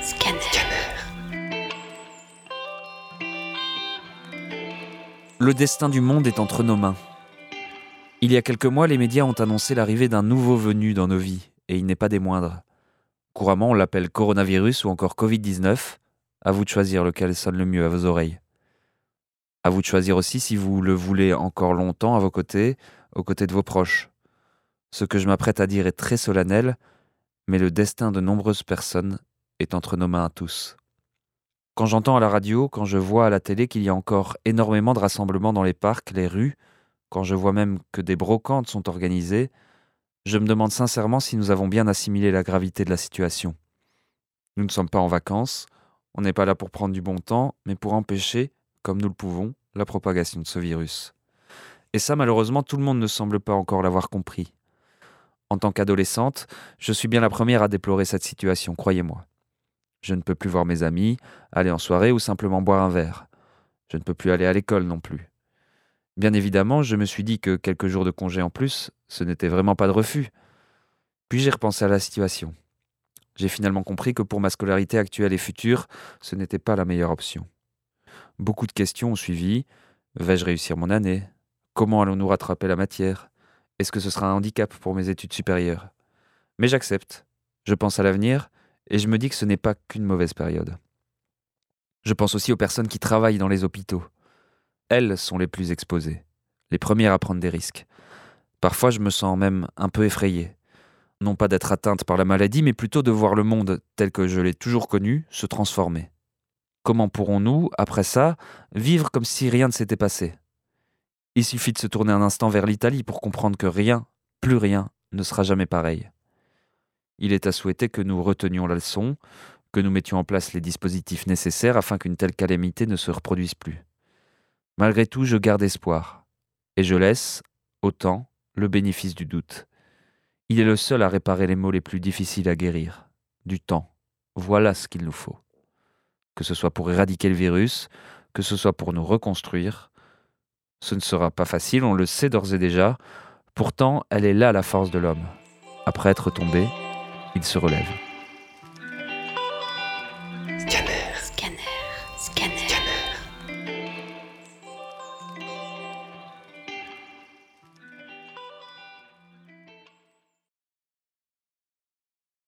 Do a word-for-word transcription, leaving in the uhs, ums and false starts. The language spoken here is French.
Scanner. Le destin du monde est entre nos mains. Il y a quelques mois, les médias ont annoncé l'arrivée d'un nouveau venu dans nos vies, et il n'est pas des moindres. Couramment, on l'appelle coronavirus ou encore covid dix-neuf. À vous de choisir lequel sonne le mieux à vos oreilles. À vous de choisir aussi si vous le voulez encore longtemps à vos côtés, aux côtés de vos proches. Ce que je m'apprête à dire est très solennel, mais le destin de nombreuses personnes est entre nos mains à tous. Quand j'entends à la radio, quand je vois à la télé qu'il y a encore énormément de rassemblements dans les parcs, les rues, quand je vois même que des brocantes sont organisées, je me demande sincèrement si nous avons bien assimilé la gravité de la situation. Nous ne sommes pas en vacances, on n'est pas là pour prendre du bon temps, mais pour empêcher, comme nous le pouvons, la propagation de ce virus. Et ça, malheureusement, tout le monde ne semble pas encore l'avoir compris. En tant qu'adolescente, je suis bien la première à déplorer cette situation, croyez-moi. Je ne peux plus voir mes amis, aller en soirée ou simplement boire un verre. Je ne peux plus aller à l'école non plus. Bien évidemment, je me suis dit que quelques jours de congé en plus, ce n'était vraiment pas de refus. Puis j'ai repensé à la situation. J'ai finalement compris que pour ma scolarité actuelle et future, ce n'était pas la meilleure option. Beaucoup de questions ont suivi. Vais-je réussir mon année ? Comment allons-nous rattraper la matière ? Est-ce que ce sera un handicap pour mes études supérieures ? Mais j'accepte. Je pense à l'avenir et je me dis que ce n'est pas qu'une mauvaise période. Je pense aussi aux personnes qui travaillent dans les hôpitaux. Elles sont les plus exposées, les premières à prendre des risques. Parfois, je me sens même un peu effrayé. Non pas d'être atteinte par la maladie, mais plutôt de voir le monde tel que je l'ai toujours connu se transformer. Comment pourrons-nous, après ça, vivre comme si rien ne s'était passé ? Il suffit de se tourner un instant vers l'Italie pour comprendre que rien, plus rien, ne sera jamais pareil. Il est à souhaiter que nous retenions la leçon, que nous mettions en place les dispositifs nécessaires afin qu'une telle calamité ne se reproduise plus. Malgré tout, je garde espoir, et je laisse, au temps, le bénéfice du doute. Il est le seul à réparer les maux les plus difficiles à guérir. Du temps, voilà ce qu'il nous faut. Que ce soit pour éradiquer le virus, que ce soit pour nous reconstruire, ce ne sera pas facile, on le sait d'ores et déjà, pourtant elle est là la force de l'homme. Après être tombé, il se relève. Scanner. Scanner. Scanner.